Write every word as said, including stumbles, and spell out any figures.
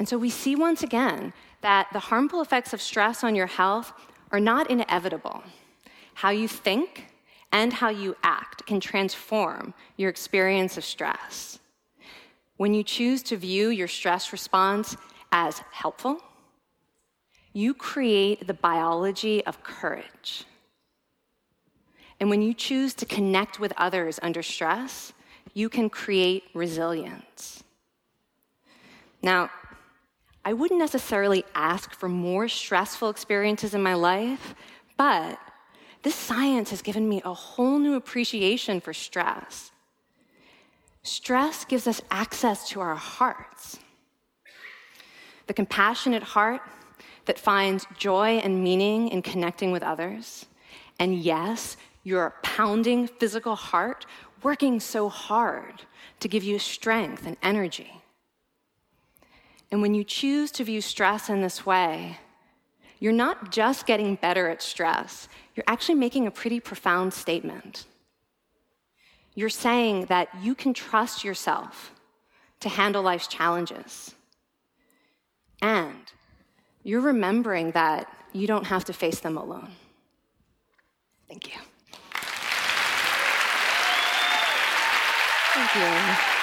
And so we see once again that the harmful effects of stress on your health are not inevitable. How you think and how you act can transform your experience of stress. When you choose to view your stress response as helpful, you create the biology of courage. And when you choose to connect with others under stress, you can create resilience. Now, I wouldn't necessarily ask for more stressful experiences in my life, but this science has given me a whole new appreciation for stress. Stress gives us access to our hearts. The compassionate heart that finds joy and meaning in connecting with others. And yes, your pounding physical heart working so hard to give you strength and energy. And when you choose to view stress in this way, you're not just getting better at stress, you're actually making a pretty profound statement. You're saying that you can trust yourself to handle life's challenges. And you're remembering that you don't have to face them alone. Thank you. Thank you.